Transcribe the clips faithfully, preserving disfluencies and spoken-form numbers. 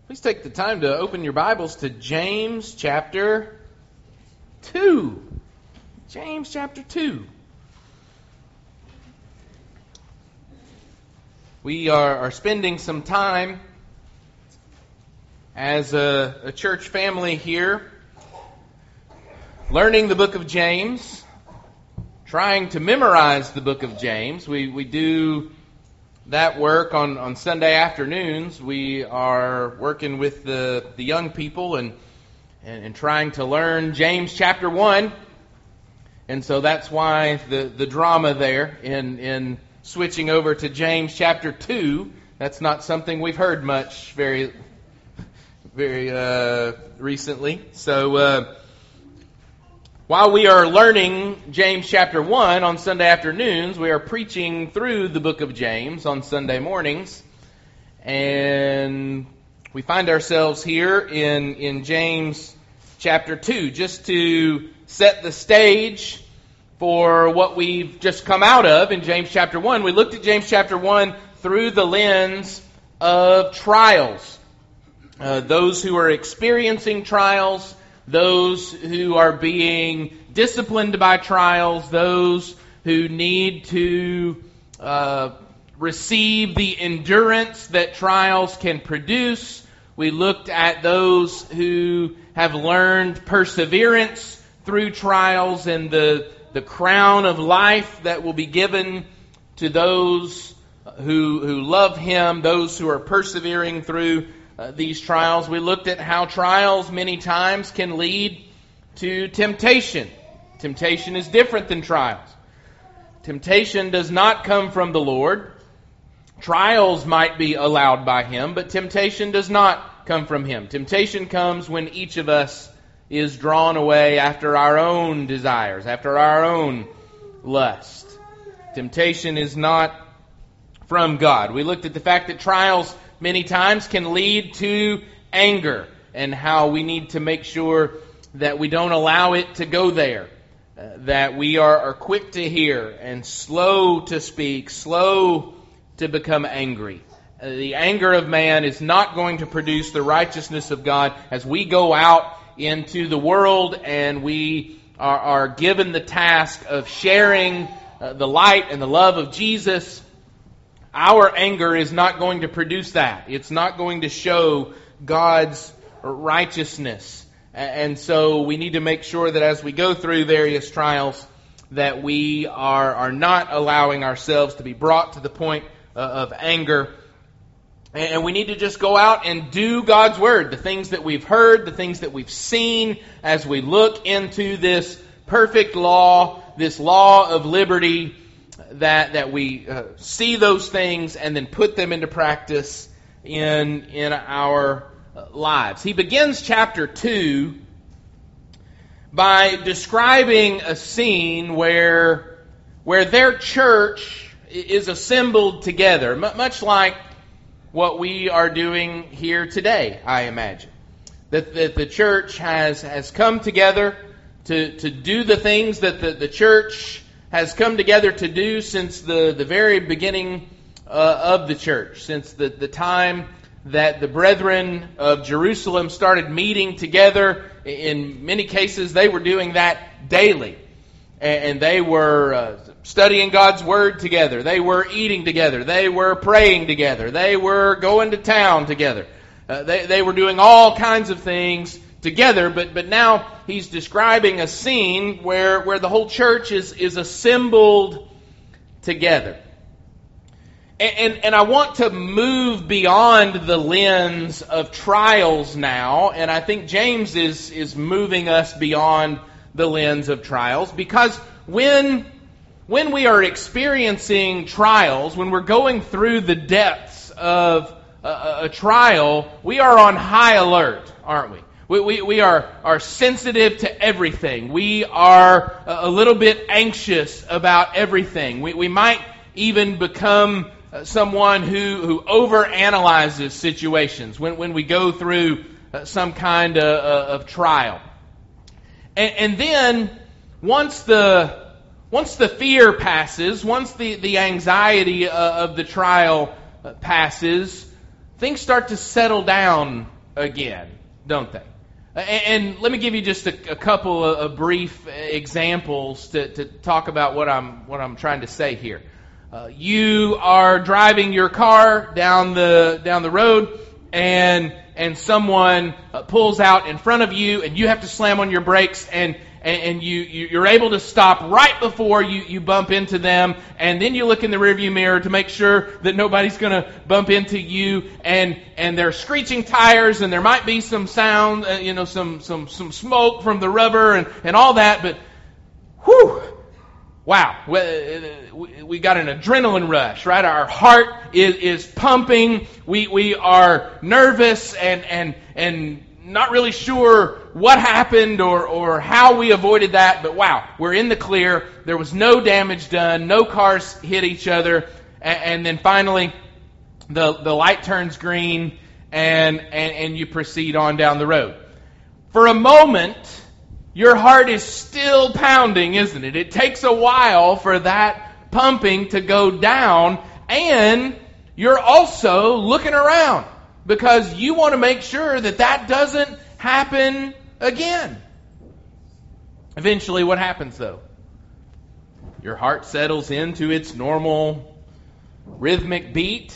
Please take the time to open your Bibles to James chapter two. James chapter two. We are, are spending some time as a, a church family here learning the book of James, trying to memorize the book of James. We, we do that work on, on Sunday afternoons. We are working with the, the young people and, and and trying to learn James chapter one. And so that's why the, the drama there in, in switching over to James chapter two. That's not something we've heard much very, very uh, recently. So uh, while we are learning James chapter one on Sunday afternoons, we are preaching through the book of James on Sunday mornings. And we find ourselves here in, in James chapter two, just to set the stage for what we've just come out of in James chapter one. We looked at James chapter one through the lens of trials. Uh, those who are experiencing trials, those who are being disciplined by trials, those who need to uh, receive the endurance that trials can produce. We looked at those who have learned perseverance through trials and the, the crown of life that will be given to those who, who love Him, those who are persevering through Uh, these trials. We looked at how trials many times can lead to temptation. Temptation is different than trials. Temptation does not come from the Lord. Trials might be allowed by Him, but temptation does not come from Him. Temptation comes when each of us is drawn away after our own desires, after our own lust. Temptation is not from God. We looked at the fact that trials many times can lead to anger and how we need to make sure that we don't allow it to go there, uh, that we are, are quick to hear and slow to speak, slow to become angry. Uh, the anger of man is not going to produce the righteousness of God. As we go out into the world and we are, are given the task of sharing uh, the light and the love of Jesus, our anger is not going to produce that. It's not going to show God's righteousness. And so we need to make sure that as we go through various trials, that we are, are not allowing ourselves to be brought to the point of anger. And we need to just go out and do God's Word. The things that we've heard, the things that we've seen as we look into this perfect law, this law of liberty, that that we uh, see those things and then put them into practice in in our lives. He begins chapter two by describing a scene where where their church is assembled together, M- much like what we are doing here today, I imagine. That, that the church has, has come together to, to do the things that the, the church has come together to do since the, the very beginning uh, of the church, since the, the time that the brethren of Jerusalem started meeting together. In many cases, they were doing that daily. And they were uh, studying God's Word together. They were eating together. They were praying together. They were going to town together. Uh, they, they were doing all kinds of things together, but but now he's describing a scene where, where the whole church is, is assembled together. And, and and I want to move beyond the lens of trials now, and I think James is, is moving us beyond the lens of trials, because when when we are experiencing trials, when we're going through the depths of a, a trial, we are on high alert, aren't we? We, we, we are, are sensitive to everything. We are a little bit anxious about everything. We, we might even become someone who, who overanalyzes situations when, when we go through some kind of, of trial. And, and then once the once the fear passes, once the, the anxiety of the trial passes, things start to settle down again, don't they? And let me give you just a, a couple of brief examples to, to talk about what I'm what I'm trying to say here. Uh, you are driving your car down the down the road, and and someone uh, pulls out in front of you, and you have to slam on your brakes, and and, and you, you you're able to stop right before you, you bump into them, and then you look in the rearview mirror to make sure that nobody's going to bump into you, and and there are screeching tires, and there might be some sound, uh, you know, some some some smoke from the rubber and and all that, but whew. Wow, we got an adrenaline rush, right? Our heart is, is pumping. We we are nervous and and and not really sure what happened or or how we avoided that. But wow, we're in the clear. There was no damage done. No cars hit each other. And, and then finally, the the light turns green, and and and you proceed on down the road. For a moment, your heart is still pounding, isn't it? It takes a while for that pumping to go down, and you're also looking around because you want to make sure that that doesn't happen again. Eventually, what happens though? Your heart settles into its normal rhythmic beat,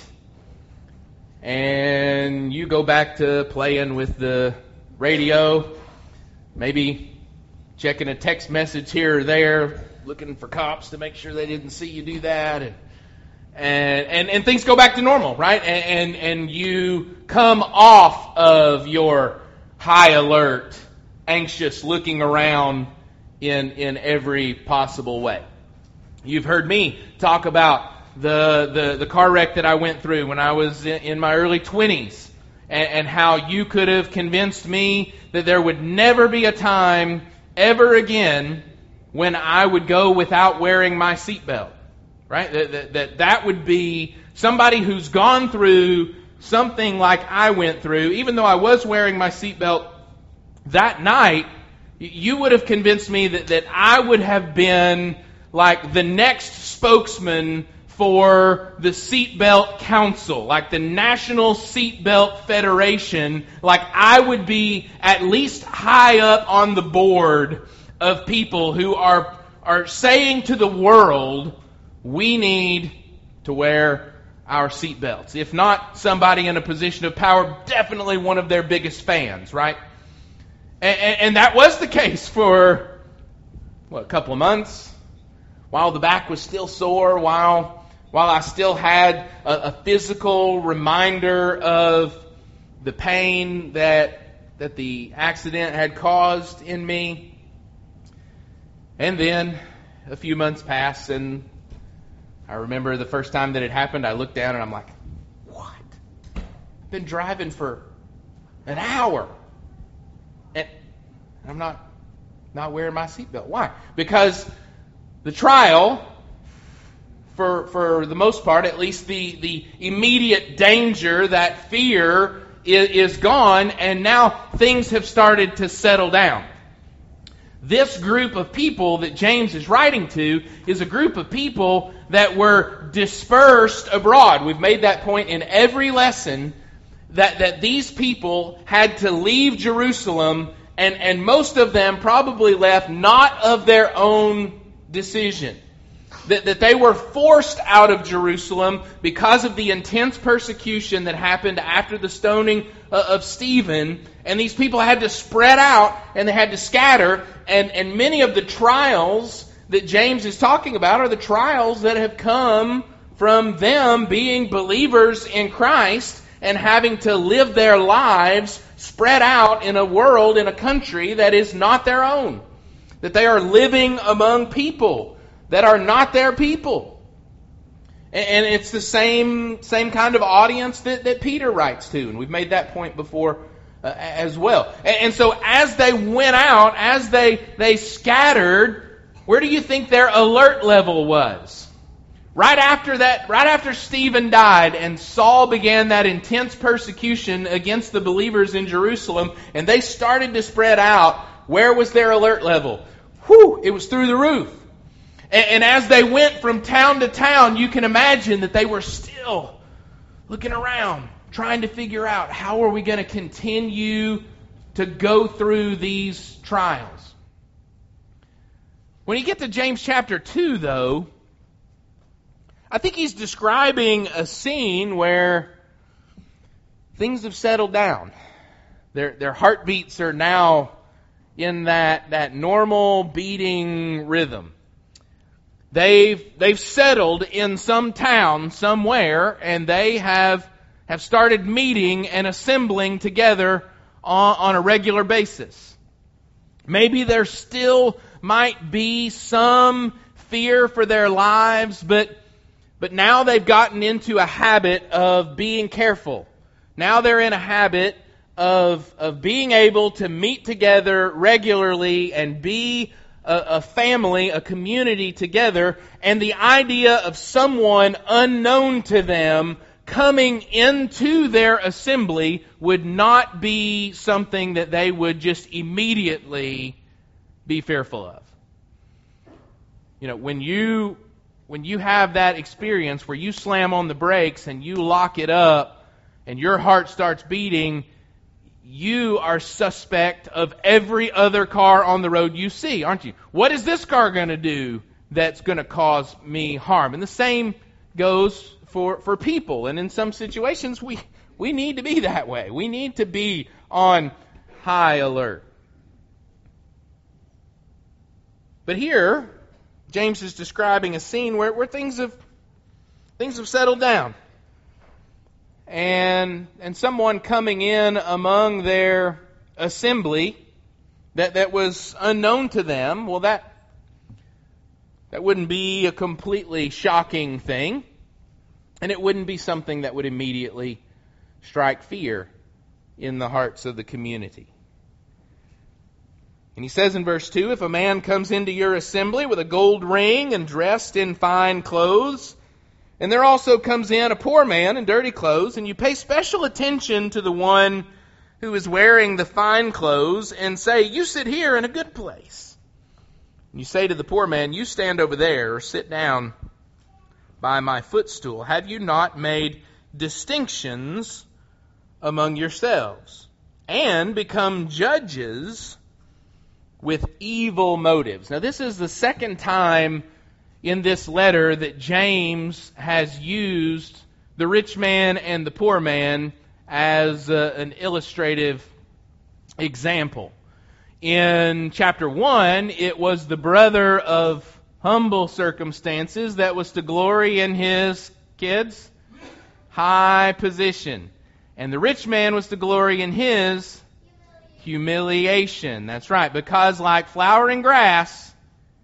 and you go back to playing with the radio, maybe checking a text message here or there, looking for cops to make sure they didn't see you do that, and and and, and things go back to normal, right? And, and and you come off of your high alert, anxious looking around in in every possible way. You've heard me talk about the the, the car wreck that I went through when I was in, in my early twenties, and, and how you could have convinced me that there would never be a time ever again when I would go without wearing my seatbelt, right? That, that, that that would be somebody who's gone through something like I went through. Even though I was wearing my seatbelt that night, you would have convinced me that, that I would have been like the next spokesman for the Seatbelt Council, like the National Seatbelt Federation. Like I would be at least high up on the board of people who are are saying to the world, we need to wear our seatbelts. If not somebody in a position of power, definitely one of their biggest fans, right? And, and, and that was the case for, what, a couple of months, while the back was still sore, while while I still had a, a physical reminder of the pain that that the accident had caused in me. And then a few months passed, and I remember the first time that it happened, I looked down and I'm like, what? I've been driving for an hour, and I'm not not wearing my seatbelt. Why? Because the trial, for for the most part, at least the, the immediate danger, that fear is, is gone, and now things have started to settle down. This group of people that James is writing to is a group of people that were dispersed abroad. We've made that point in every lesson, that, that these people had to leave Jerusalem, and, and most of them probably left not of their own decision. That, that they were forced out of Jerusalem because of the intense persecution that happened after the stoning of Stephen. And these people had to spread out and they had to scatter. And, and many of the trials that James is talking about are the trials that have come from them being believers in Christ and having to live their lives spread out in a world, in a country that is not their own. That they are living among people that are not their people. And it's the same same kind of audience that, that Peter writes to. And we've made that point before uh, as well. And, and so as they went out, as they, they scattered, where do you think their alert level was? Right after that, right after Stephen died and Saul began that intense persecution against the believers in Jerusalem, and they started to spread out, where was their alert level? Whew, it was through the roof. And as they went from town to town, you can imagine that they were still looking around, trying to figure out how are we going to continue to go through these trials. When you get to James chapter two, though, I think he's describing a scene where things have settled down. Their their heartbeats are now in that, that normal beating rhythm. They've they've settled in some town somewhere, and they have have started meeting and assembling together on, on a regular basis. Maybe there still might be some fear for their lives, but but now they've gotten into a habit of being careful. Now they're in a habit of of being able to meet together regularly and be a, a family, a community together, and the idea of someone unknown to them coming into their assembly would not be something that they would just immediately be fearful of. You know, when you when you have that experience where you slam on the brakes and you lock it up and your heart starts beating, you are suspect of every other car on the road you see, aren't you? What is this car going to do that's going to cause me harm? And the same goes for, for people. And in some situations, we, we need to be that way. We need to be on high alert. But here, James is describing a scene where, where things have things have settled down. And and someone coming in among their assembly that, that was unknown to them, well, that that wouldn't be a completely shocking thing. And it wouldn't be something that would immediately strike fear in the hearts of the community. And he says in verse two, if a man comes into your assembly with a gold ring and dressed in fine clothes, and there also comes in a poor man in dirty clothes, and you pay special attention to the one who is wearing the fine clothes, and say, you sit here in a good place. And you say to the poor man, you stand over there, or sit down by my footstool. Have you not made distinctions among yourselves, and become judges with evil motives? Now, this is the second time in this letter that James has used the rich man and the poor man as uh, an illustrative example. In chapter one, it was the brother of humble circumstances that was to glory in his kids' high position. And the rich man was to glory in his humiliation. That's right, because like flowering grass,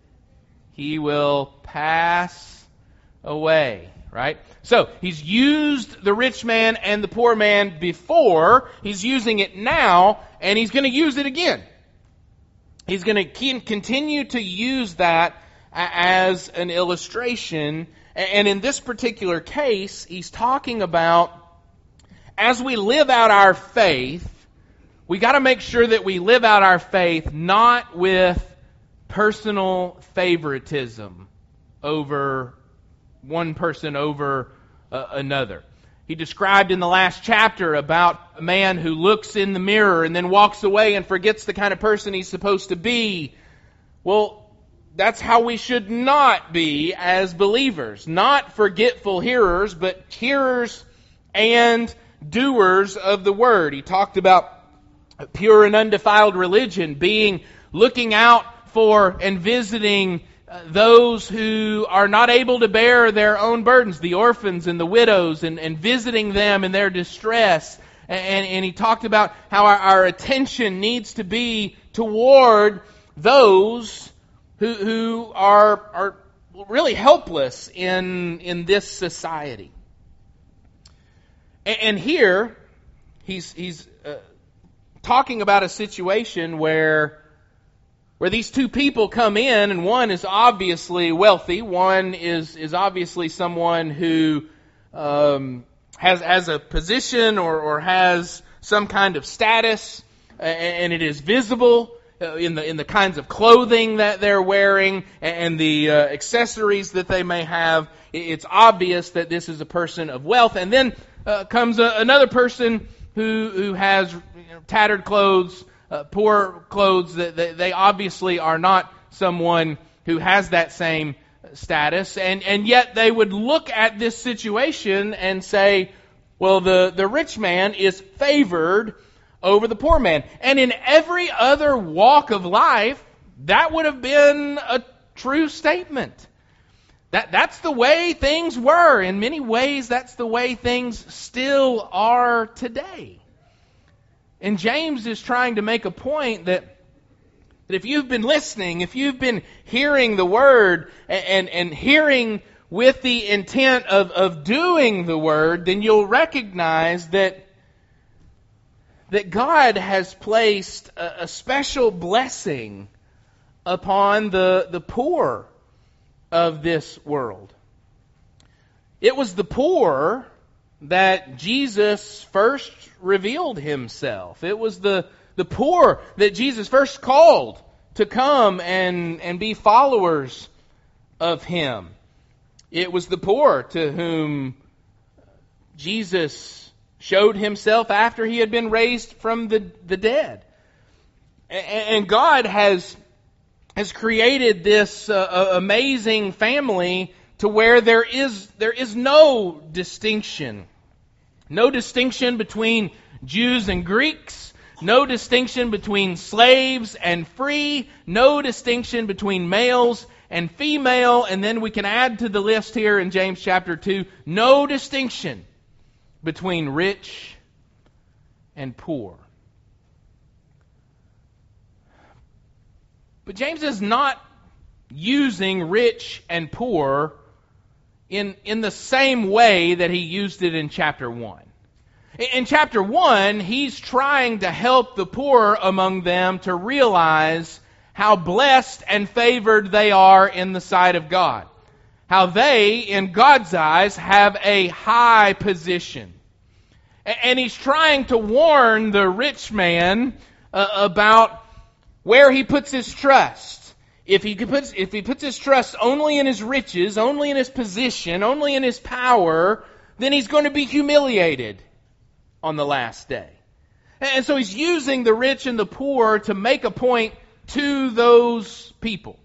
he will pass away, right? So, he's used the rich man and the poor man before, he's using it now, and he's going to use it again. He's going to continue to use that as an illustration, and in this particular case, he's talking about as we live out our faith, we got to make sure that we live out our faith not with personal favoritism over one person over uh, another. He described in the last chapter about a man who looks in the mirror and then walks away and forgets the kind of person he's supposed to be. Well, that's how we should not be as believers. Not forgetful hearers, but hearers and doers of the word. He talked about pure and undefiled religion being looking out for and visiting uh, those who are not able to bear their own burdens, the orphans and the widows, and, and visiting them in their distress. And, and he talked about how our, our attention needs to be toward those who, who are, are really helpless in, in this society. And, and here, he's, he's uh, talking about a situation where where these two people come in, and one is obviously wealthy, one is is obviously someone who um, has has a position or, or has some kind of status, and it is visible in the in the kinds of clothing that they're wearing and the uh, accessories that they may have. It's obvious that this is a person of wealth. And then uh, comes a, another person who who has you know, tattered clothes, uh, poor clothes. That they, they obviously are not someone who has that same status, and and yet they would look at this situation and say, well, the the rich man is favored over the poor man. And in every other walk of life, that would have been a true statement. That that's the way things were. In many ways, that's the way things still are today. And James is trying to make a point that, that if you've been listening, if you've been hearing the Word and, and, and hearing with the intent of, of doing the Word, then you'll recognize that that God has placed a, a special blessing upon the, the poor of this world. It was the poor that Jesus first revealed Himself. It was the, the poor that Jesus first called to come and, and be followers of Him. It was the poor to whom Jesus showed Himself after He had been raised from the, the dead. And God has, has created this uh, amazing family to where there is, there is no distinction. No distinction between Jews and Greeks. No distinction between slaves and free. No distinction between males and female. And then we can add to the list here in James chapter two, no distinction between rich and poor. But James is not using rich and poor in, in the same way that he used it in chapter one. In chapter one, he's trying to help the poor among them to realize how blessed and favored they are in the sight of God. How they, in God's eyes, have a high position. And he's trying to warn the rich man uh, about where he puts his trust. If he puts, if he puts his trust only in his riches, only in his position, only in his power, then he's going to be humiliated on the last day. And so he's using the rich and the poor to make a point to those people.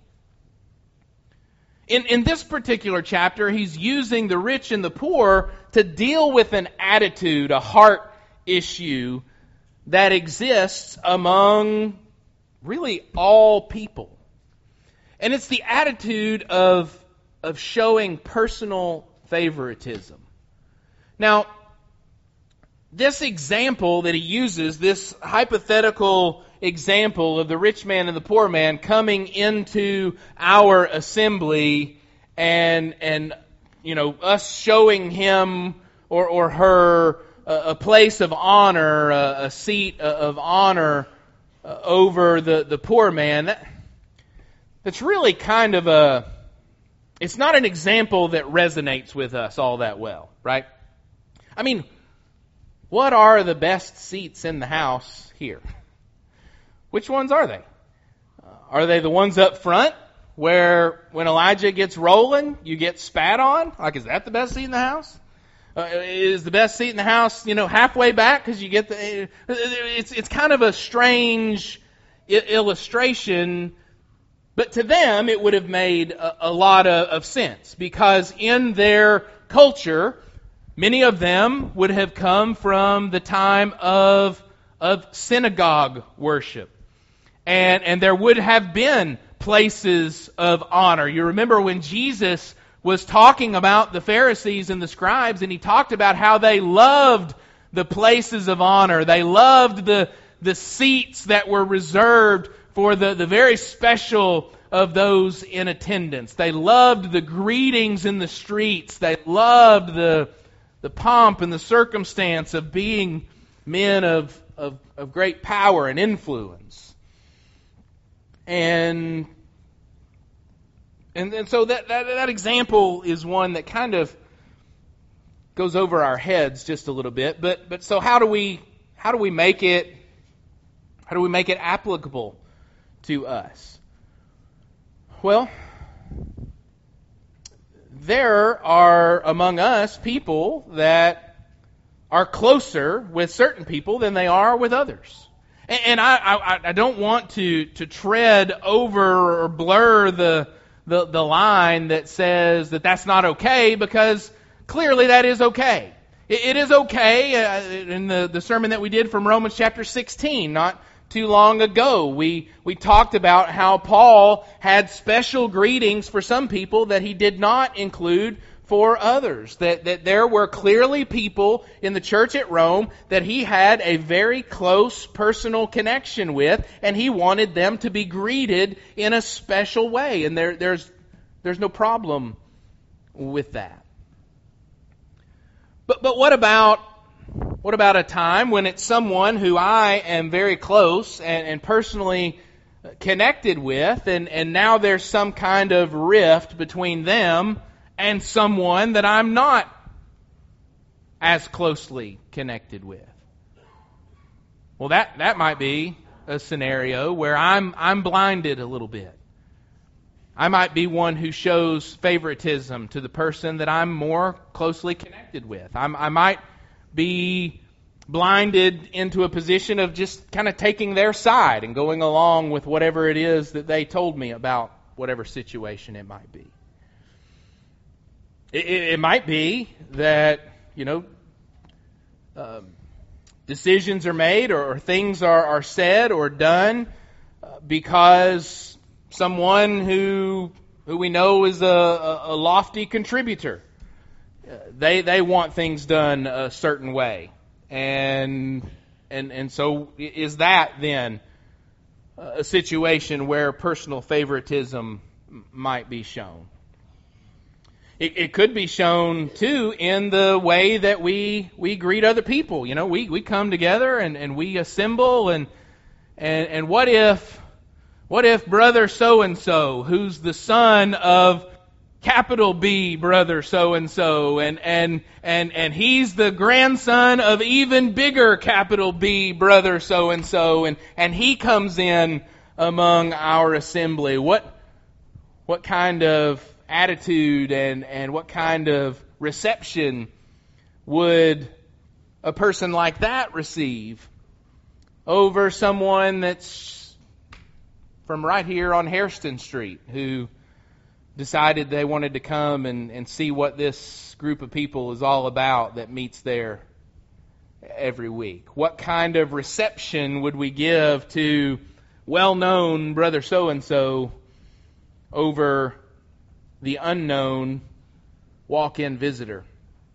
In, in this particular chapter, he's using the rich and the poor to deal with an attitude, a heart issue that exists among really all people. And it's the attitude of, of showing personal favoritism. Now, this example that he uses, this hypothetical example of the rich man and the poor man coming into our assembly and, and you know, us showing him or, or her a, a place of honor, a, a seat of honor uh, over the, the poor man, that, that's really kind of a, it's not an example that resonates with us all that well, right? I mean, what are the best seats in the house here? Which ones are they? Uh, are they the ones up front where when Elijah gets rolling, you get spat on? Like, is that the best seat in the house? Uh, is the best seat in the house, you know, halfway back because you get the... It's it's kind of a strange I- illustration, but to them it would have made a, a lot of, of sense because in their culture, many of them would have come from the time of, of synagogue worship. And, and there would have been places of honor. You remember when Jesus was talking about the Pharisees and the scribes, and he talked about how they loved the places of honor. They loved the, the seats that were reserved for the, the very special of those in attendance. They loved the greetings in the streets. They loved the, the pomp and the circumstance of being men of, of, of great power and influence. And and, and so that, that that example is one that kind of goes over our heads just a little bit. But but so how do we how do we make it how do we make it applicable to us? Well, there are among us people that are closer with certain people than they are with others. And, and I, I, I don't want to, to tread over or blur the, the, the line that says that that's not okay, because clearly that is okay. It, it is okay. Uh, in the, the sermon that we did from Romans chapter sixteen, not too long ago, we, we talked about how Paul had special greetings for some people that he did not include for others. That, that there were clearly people in the church at Rome that he had a very close personal connection with, and he wanted them to be greeted in a special way. And there, there's, there's no problem with that. But, but what about What about a time when it's someone who I am very close and, and personally connected with, and, and now there's some kind of rift between them and someone that I'm not as closely connected with? Well, that, that might be a scenario where I'm I'm blinded a little bit. I might be one who shows favoritism to the person that I'm more closely connected with. I'm, I might be blinded into a position of just kind of taking their side and going along with whatever it is that they told me about whatever situation it might be. It, it, it might be that, you know, um, decisions are made or, or things are, are said or done uh, because someone who who we know is a, a, a lofty contributor. Uh, they they want things done a certain way, and and and so is that then a situation where personal favoritism might be shown? It, it could be shown too in the way that we we greet other people. You know, we, we come together and, and we assemble, and and and what if what if brother so and so, who's the son of capital B brother so and so, and and and and he's the grandson of even bigger capital B brother so and so, and and he comes in among our assembly. What what kind of attitude and and what kind of reception would a person like that receive over someone that's from right here on Hairston Street who decided they wanted to come and, and see what this group of people is all about that meets there every week? What kind of reception would we give to well-known brother so-and-so over the unknown walk-in visitor?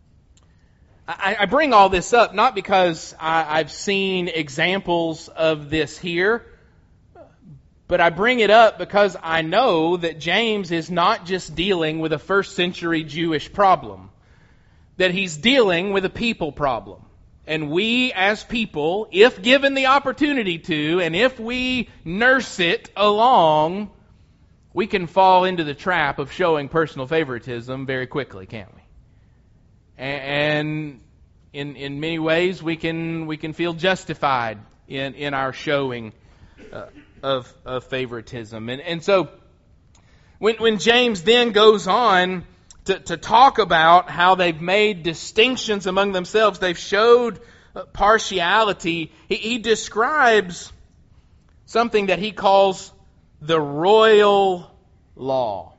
I, I bring all this up not because I, I've seen examples of this here, but I bring it up because I know that James is not just dealing with a first century Jewish problem, that he's dealing with a people problem. And we as people, if given the opportunity to, and if we nurse it along, we can fall into the trap of showing personal favoritism very quickly, can't we? And in in many ways, we can we can feel justified in, in our showing uh, of of favoritism. And and so when when James then goes on to, to talk about how they've made distinctions among themselves, they've showed partiality, he, he describes something that he calls the royal law.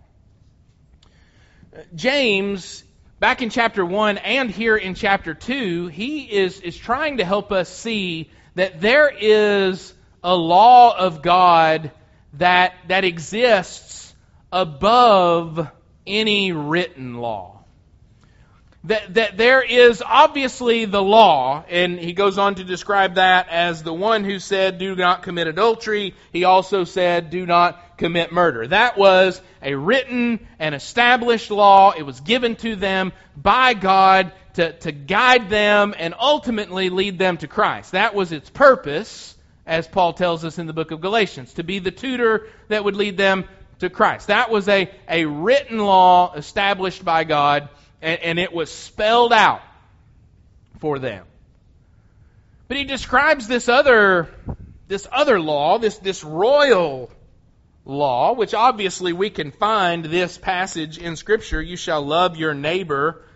James, back in chapter one and here in chapter two, he is, is trying to help us see that there is a law of God that, that exists above any written law. That, that there is obviously the law, and he goes on to describe that as the one who said, do not commit adultery. He also said, do not commit murder. That was a written and established law. It was given to them by God to, to guide them and ultimately lead them to Christ. That was its purpose, as Paul tells us in the book of Galatians, to be the tutor that would lead them to Christ. That was a, a written law established by God, and, and it was spelled out for them. But he describes this other this other law, this, this royal law, which obviously we can find this passage in Scripture, you shall love your neighbor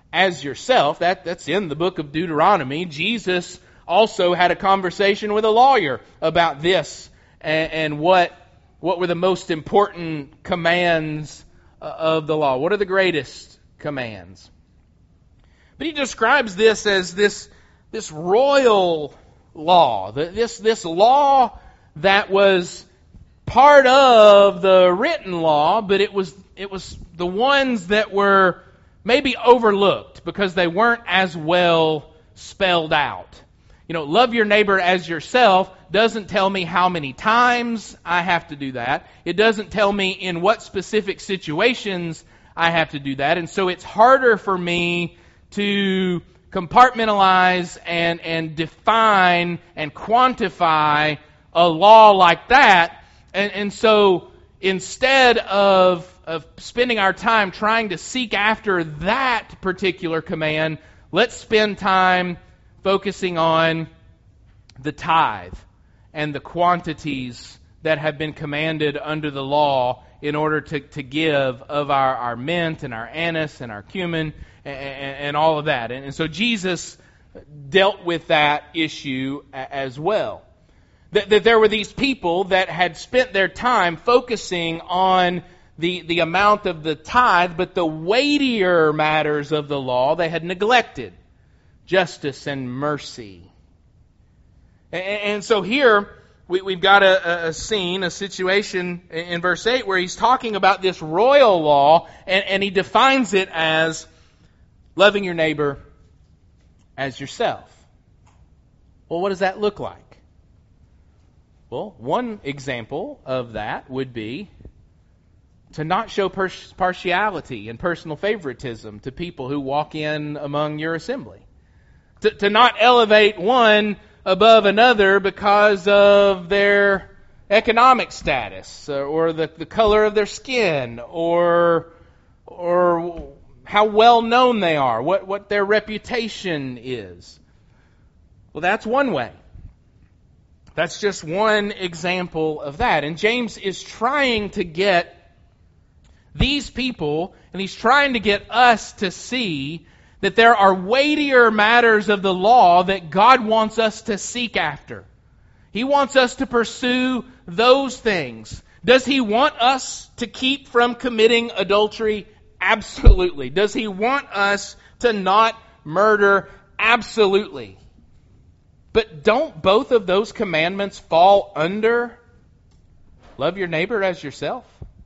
as yourself. That, that's in the book of Deuteronomy. Jesus also had a conversation with a lawyer about this and, and what, what were the most important commands of the law. What are the greatest commands? But he describes this as this, this royal law, this, this law that was part of the written law, but it was, it was the ones that were maybe overlooked because they weren't as well spelled out. You know, love your neighbor as yourself doesn't tell me how many times I have to do that. It doesn't tell me in what specific situations I have to do that. And so it's harder for me to compartmentalize and, and define and quantify a law like that. And, and so instead of, of spending our time trying to seek after that particular command, let's spend time focusing on the tithe and the quantities that have been commanded under the law in order to, to give of our, our mint and our anise and our cumin and, and, and all of that. And, and so Jesus dealt with that issue as well. That, that there were these people that had spent their time focusing on the, the amount of the tithe, but the weightier matters of the law they had neglected. Justice and mercy. And, and so here we, we've got a, a scene, a situation in verse eight where he's talking about this royal law, and, and he defines it as loving your neighbor as yourself. Well, what does that look like? Well, one example of that would be to not show pers- partiality and personal favoritism to people who walk in among your assembly. To, to not elevate one above another because of their economic status or the, the color of their skin or or how well known they are, what, what their reputation is. Well, that's one way. That's just one example of that. And James is trying to get these people, and he's trying to get us to see that there are weightier matters of the law that God wants us to seek after. He wants us to pursue those things. Does He want us to keep from committing adultery? Absolutely. Does He want us to not murder? Absolutely. But don't both of those commandments fall under love your neighbor as yourself?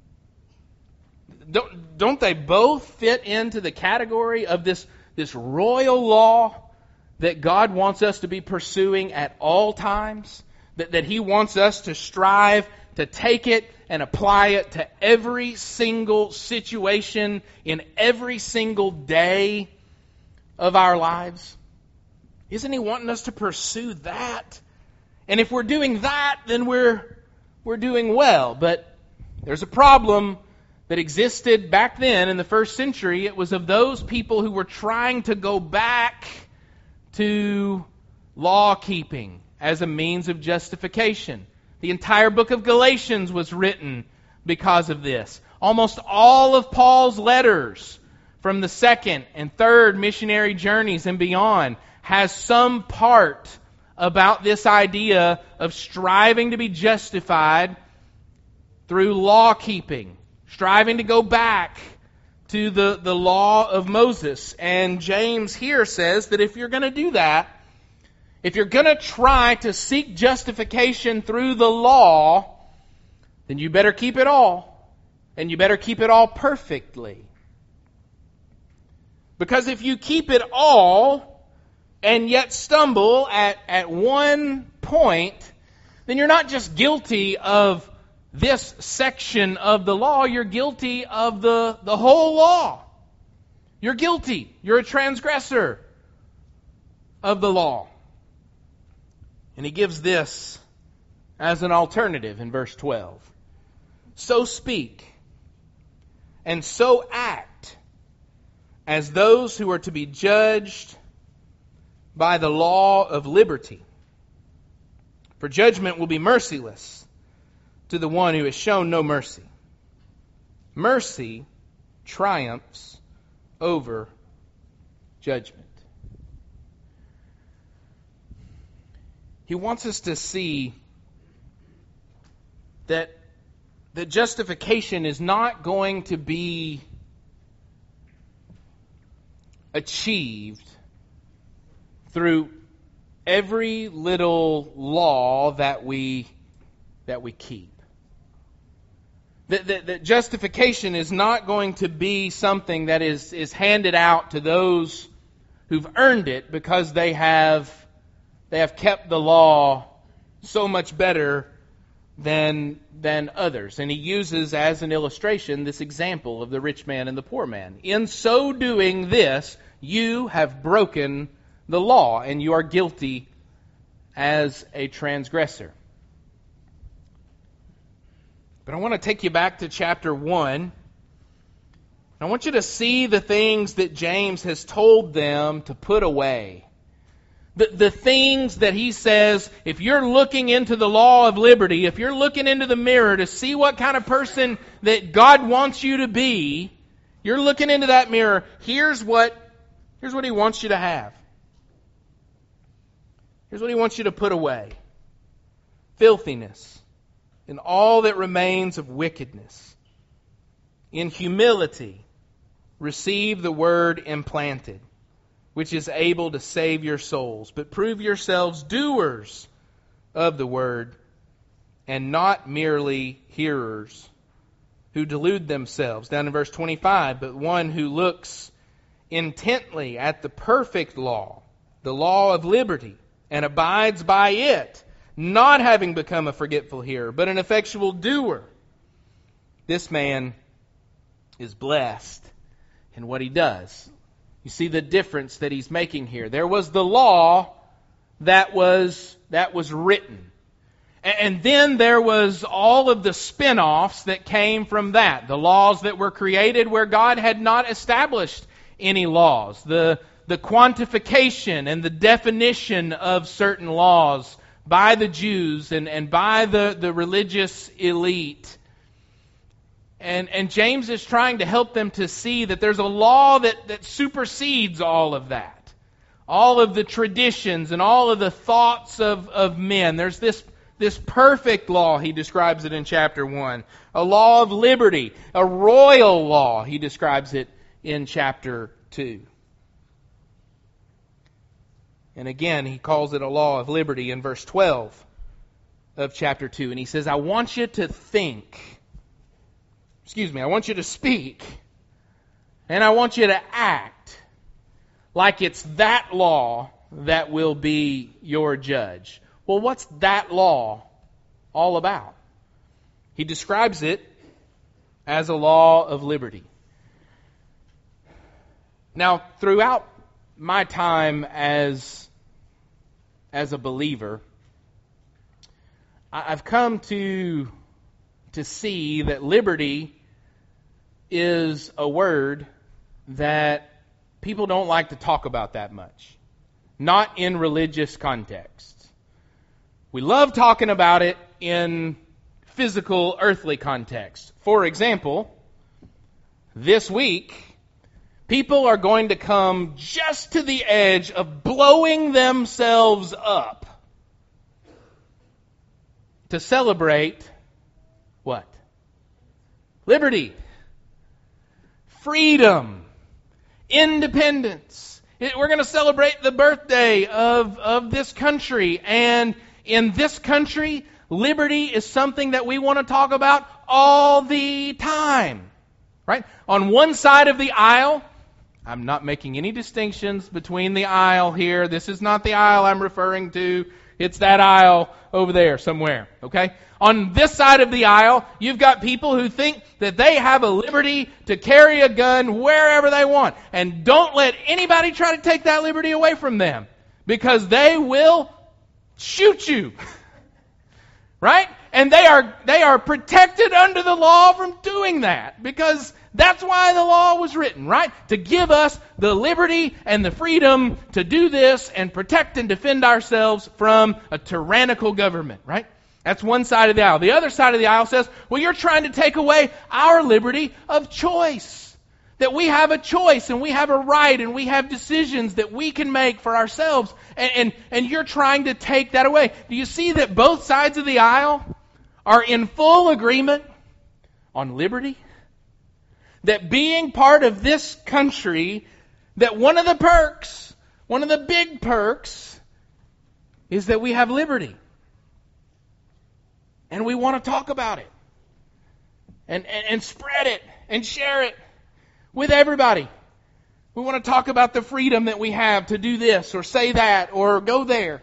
Don't, don't they both fit into the category of this This royal law that God wants us to be pursuing at all times? That, that He wants us to strive to take it and apply it to every single situation in every single day of our lives? Isn't He wanting us to pursue that? And if we're doing that, then we're, we're doing well. But there's a problem that existed back then in the first century. It was of those people who were trying to go back to law keeping as a means of justification. The entire book of Galatians was written because of this. Almost all of Paul's letters from the second and third missionary journeys and beyond has some part about this idea of striving to be justified through law keeping. Striving to go back to the, the law of Moses. And James here says that if you're going to do that, if you're going to try to seek justification through the law, then you better keep it all. And you better keep it all perfectly. Because if you keep it all and yet stumble at, at one point, then you're not just guilty of this section of the law, you're guilty of the, the whole law. You're guilty. You're a transgressor of the law. And he gives this as an alternative in verse twelve. So speak and so act as those who are to be judged by the law of liberty. For judgment will be merciless to the one who has shown no mercy. Mercy triumphs over judgment. He wants us to see that, that justification is not going to be achieved through every little law that we that we keep. That, that, that justification is not going to be something that is, is handed out to those who've earned it because they have they have kept the law so much better than than others. And he uses as an illustration this example of the rich man and the poor man. In so doing this, you have broken the law, and you are guilty as a transgressor. But I want to take you back to chapter one. I want you to see the things that James has told them to put away. The, the things that he says, if you're looking into the law of liberty, if you're looking into the mirror to see what kind of person that God wants you to be, you're looking into that mirror, here's what, here's what he wants you to have. Here's what he wants you to put away. Filthiness, and all that remains of wickedness. In humility, receive the word implanted, which is able to save your souls. But prove yourselves doers of the word, and not merely hearers, who delude themselves. Down in verse twenty-five, but one who looks intently at the perfect law, the law of liberty, and abides by it, not having become a forgetful hearer, but an effectual doer. This man is blessed in what he does. You see the difference that he's making here. There was the law that was that was written. And then there was all of the spin-offs that came from that. The laws that were created where God had not established any laws. The, the quantification and the definition of certain laws by the Jews and, and by the, the religious elite. And, and James is trying to help them to see that there's a law that, that supersedes all of that. All of the traditions and all of the thoughts of, of men. There's this, this perfect law, he describes it in chapter one. A law of liberty, a royal law, he describes it in chapter two. And again, he calls it a law of liberty in verse twelve of chapter two. And he says, I want you to think, excuse me, I want you to speak, and I want you to act like it's that law that will be your judge. Well, what's that law all about? He describes it as a law of liberty. Now, throughout my time as, as a believer, I've come to, to see that liberty is a word that people don't like to talk about that much. Not in religious contexts. We love talking about it in physical, earthly context. For example, this week, people are going to come just to the edge of blowing themselves up to celebrate what? Liberty, freedom, independence. We're going to celebrate the birthday of, of this country. And in this country, liberty is something that we want to talk about all the time. Right? On one side of the aisle, I'm not making any distinctions between the aisle here. This is not the aisle I'm referring to. It's that aisle over there somewhere. Okay? On this side of the aisle, you've got people who think that they have a liberty to carry a gun wherever they want. And don't let anybody try to take that liberty away from them, because they will shoot you. Right? And they are they are protected under the law from doing that, because that's why the law was written, right? To give us the liberty and the freedom to do this and protect and defend ourselves from a tyrannical government, right? That's one side of the aisle. The other side of the aisle says, well, you're trying to take away our liberty of choice. That we have a choice and we have a right and we have decisions that we can make for ourselves. And, and, and you're trying to take that away. Do you see that both sides of the aisle are in full agreement on liberty? That being part of this country, that one of the perks, one of the big perks, is that we have liberty. And we want to talk about it. And, and, and spread it and share it with everybody. We want to talk about the freedom that we have to do this or say that or go there.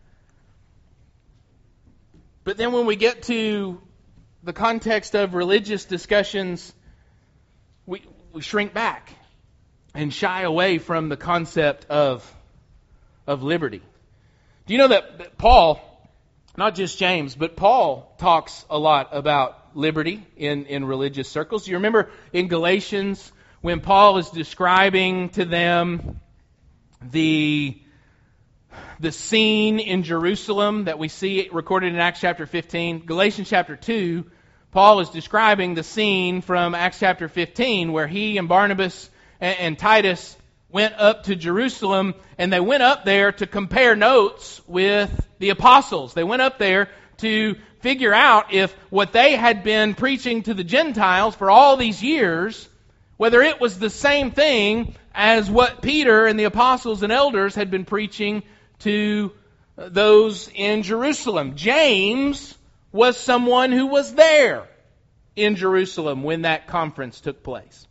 But then when we get to the context of religious discussions, we, we shrink back and shy away from the concept of, of liberty. Do you know that, that Paul, not just James, but Paul talks a lot about liberty in, in religious circles? You remember in Galatians when Paul is describing to them the, the scene in Jerusalem that we see recorded in Acts chapter fifteen. Galatians chapter two, Paul is describing the scene from Acts chapter fifteen where he and Barnabas and, and Titus went up to Jerusalem, and they went up there to compare notes with the apostles. They went up there to figure out if what they had been preaching to the Gentiles for all these years, whether it was the same thing as what Peter and the apostles and elders had been preaching to those in Jerusalem. James was someone who was there in Jerusalem when that conference took place.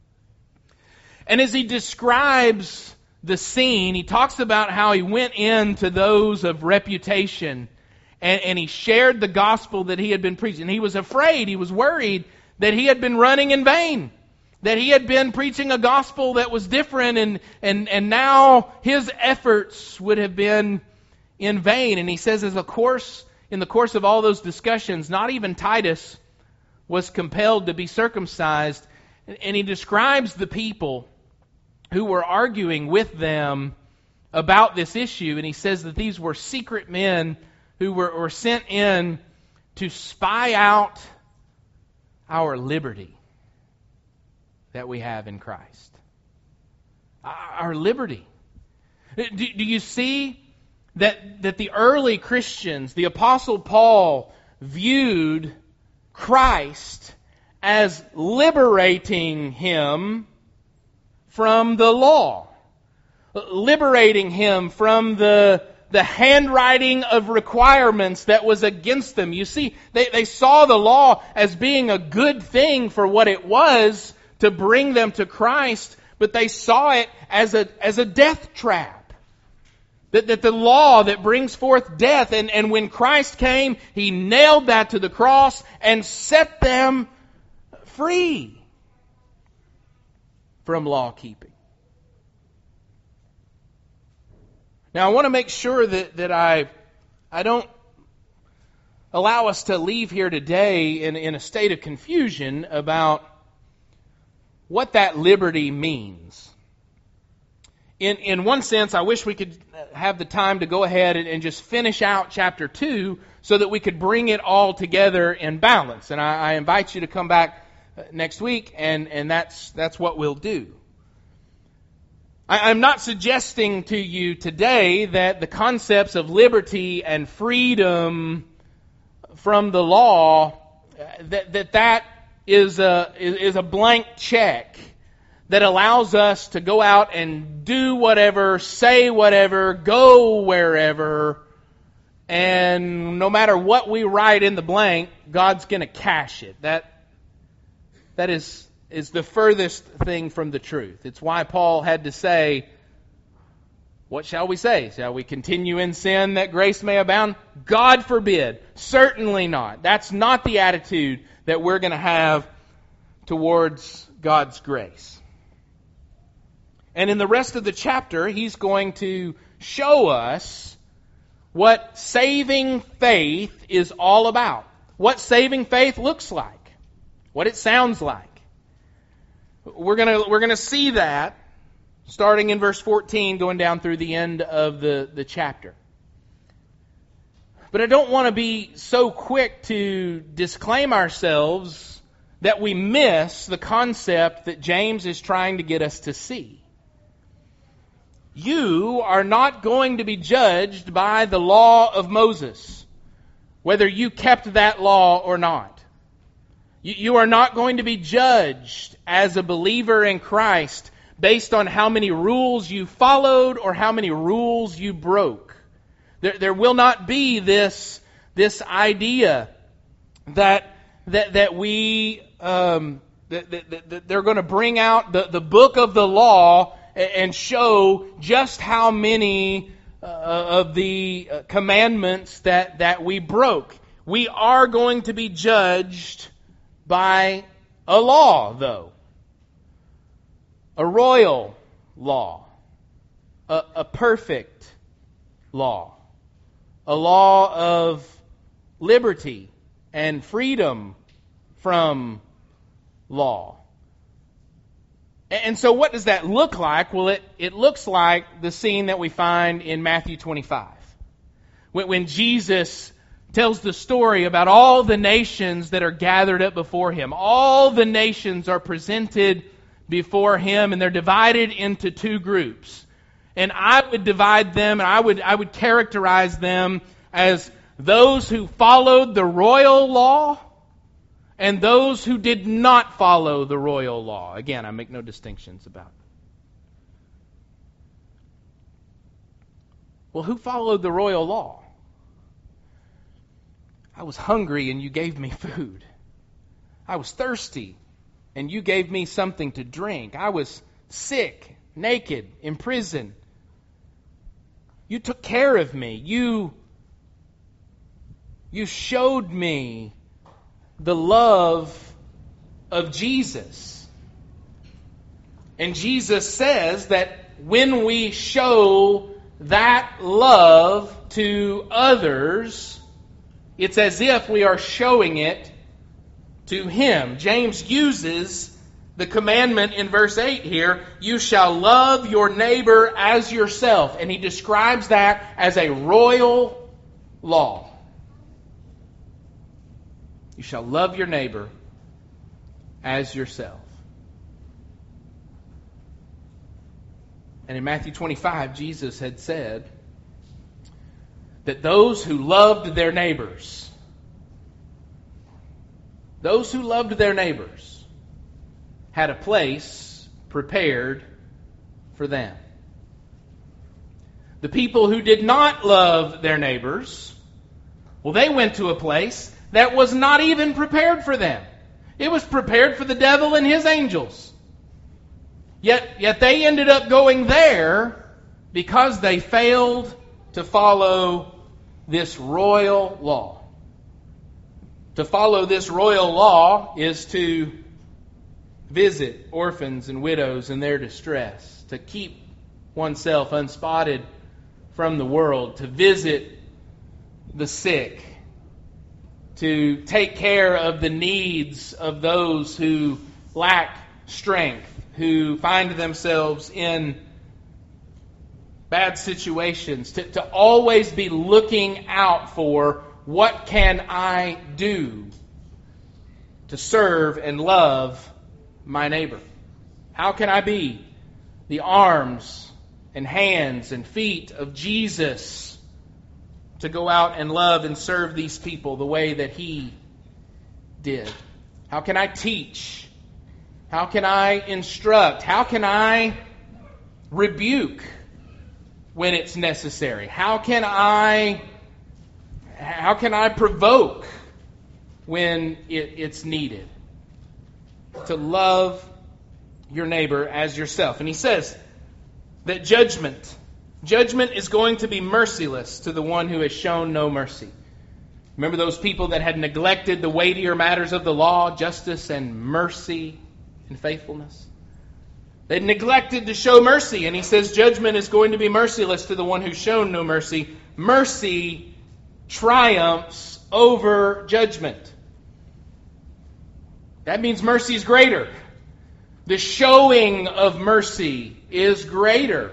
And as he describes the scene, he talks about how he went in to those of reputation and, and he shared the gospel that he had been preaching. He was afraid, he was worried that he had been running in vain, that he had been preaching a gospel that was different, and, and, and now his efforts would have been in vain. And he says, as a course, in the course of all those discussions, not even Titus was compelled to be circumcised. And he describes the people who were arguing with them about this issue, and he says that these were secret men who were, were sent in to spy out our liberty that we have in Christ. Our liberty. Do, do you see that, that the early Christians, the Apostle Paul, viewed Christ as liberating him from the law, liberating him from the, the handwriting of requirements that was against them. You see, they, they saw the law as being a good thing for what it was to bring them to Christ, but they saw it as a, as a death trap. That, that the law that brings forth death, and, and when Christ came, He nailed that to the cross and set them free from law keeping. Now I want to make sure that, that I I don't allow us to leave here today in, in a state of confusion about what that liberty means. In in one sense, I wish we could have the time to go ahead and, and just finish out chapter two so that we could bring it all together in balance. And I, I invite you to come back next week, and, and that's that's what we'll do. I, I'm not suggesting to you today that the concepts of liberty and freedom from the law, that that, that is a is a blank check that allows us to go out and do whatever, say whatever, go wherever, and no matter what we write in the blank, God's going to cash it. That that is is the furthest thing from the truth. It's why Paul had to say, what shall we say? Shall we continue in sin that grace may abound? God forbid. Certainly not. That's not the attitude that we're going to have towards God's grace. And in the rest of the chapter, he's going to show us what saving faith is all about. What saving faith looks like. What it sounds like. We're going to we're going to see that starting in verse fourteen, going down through the end of the, the chapter. But I don't want to be so quick to disclaim ourselves that we miss the concept that James is trying to get us to see. You are not going to be judged by the law of Moses, whether you kept that law or not. You, you are not going to be judged as a believer in Christ based on how many rules you followed or how many rules you broke. There, there will not be this, this idea that, that, that we, um, that, that, that they're going to bring out the, the book of the law and show just how many uh, of the commandments that, that we broke. We are going to be judged by a law, though. A royal law. A, a perfect law. A law of liberty and freedom from law. And so what does that look like? Well, it, it looks like the scene that we find in Matthew twenty-five. When, when Jesus tells the story about all the nations that are gathered up before Him. All the nations are presented before Him, and they're divided into two groups. And I would divide them, and I would, I would characterize them as those who followed the royal law and those who did not follow the royal law. Again, I make no distinctions about it. Well, who followed the royal law? I was hungry and you gave me food. I was thirsty and you gave me something to drink. I was sick, naked, in prison. You took care of me. You, you showed me the love of Jesus. And Jesus says that when we show that love to others, it's as if we are showing it to Him. James uses the commandment in verse eight here, you shall love your neighbor as yourself. And he describes that as a royal law. You shall love your neighbor as yourself. And in Matthew twenty-five, Jesus had said that those who loved their neighbors, those who loved their neighbors, had a place prepared for them. The people who did not love their neighbors, well, they went to a place that was not even prepared for them. It was prepared for the devil and his angels. Yet, yet they ended up going there because they failed to follow this royal law. To follow this royal law is to visit orphans and widows in their distress, to keep oneself unspotted from the world, to visit the sick, to take care of the needs of those who lack strength, who find themselves in bad situations, to, to always be looking out for what can I do to serve and love my neighbor? How can I be the arms and hands and feet of Jesus to go out and love and serve these people the way that He did? How can I teach? How can I instruct? How can I rebuke when it's necessary? How can I how can I provoke when it, it's needed? To love your neighbor as yourself. And he says that judgment Judgment is going to be merciless to the one who has shown no mercy. Remember those people that had neglected the weightier matters of the law, justice and mercy and faithfulness? They neglected to show mercy, and he says judgment is going to be merciless to the one who's shown no mercy. Mercy triumphs over judgment. That means mercy is greater. The showing of mercy is greater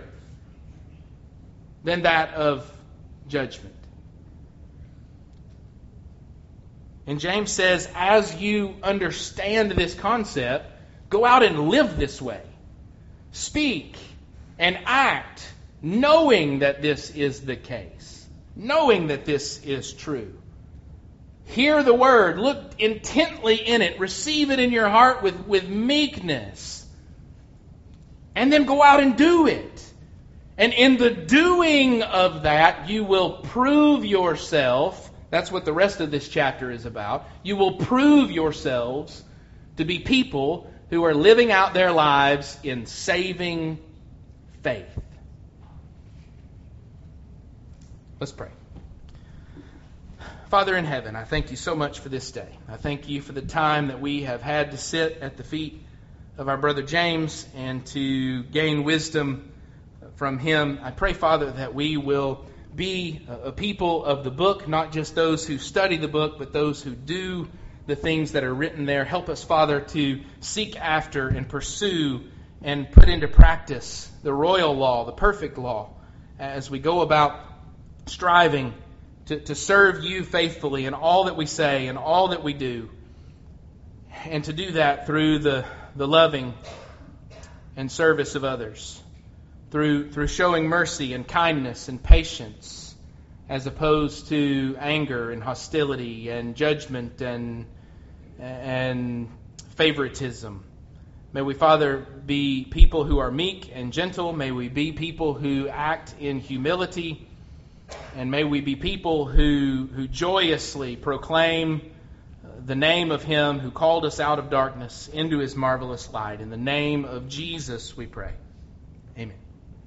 than that of judgment. And James says, as you understand this concept, go out and live this way. Speak and act knowing that this is the case, knowing that this is true. Hear the word, look intently in it, receive it in your heart with, with meekness, and then go out and do it. And in the doing of that, you will prove yourself. That's what the rest of this chapter is about. You will prove yourselves to be people who are living out their lives in saving faith. Let's pray. Father in heaven, I thank you so much for this day. I thank you for the time that we have had to sit at the feet of our brother James and to gain wisdom from him. I pray, Father, that we will be a people of the book, not just those who study the book, but those who do the things that are written there. Help us, Father, to seek after and pursue and put into practice the royal law, the perfect law, as we go about striving to, to serve you faithfully in all that we say and all that we do, and to do that through the, the loving and service of others. Through, through showing mercy and kindness and patience, as opposed to anger and hostility and judgment and, and favoritism. May we, Father, be people who are meek and gentle. May we be people who act in humility. And may we be people who, who joyously proclaim the name of Him who called us out of darkness into His marvelous light. In the name of Jesus we pray. Amen.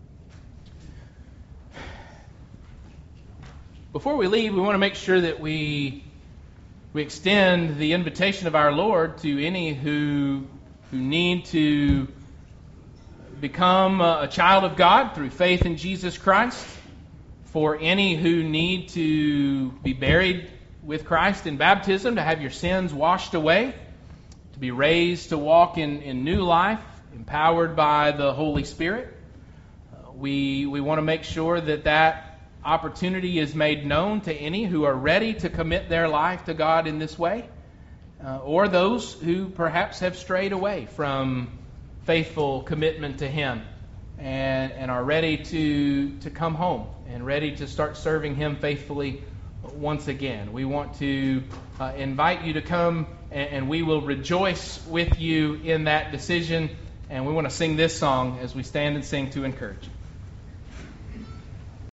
Before we leave, we want to make sure that we we extend the invitation of our Lord to any who who need to become a, a child of God through faith in Jesus Christ, for any who need to be buried with Christ in baptism, to have your sins washed away, to be raised to walk in, in new life, empowered by the Holy Spirit. Uh, we we want to make sure that that opportunity is made known to any who are ready to commit their life to God in this way, uh, or those who perhaps have strayed away from faithful commitment to Him and, and are ready to, to come home and ready to start serving Him faithfully once again. We want to uh, invite you to come, and, and we will rejoice with you in that decision. And we want to sing this song as we stand and sing to encourage you.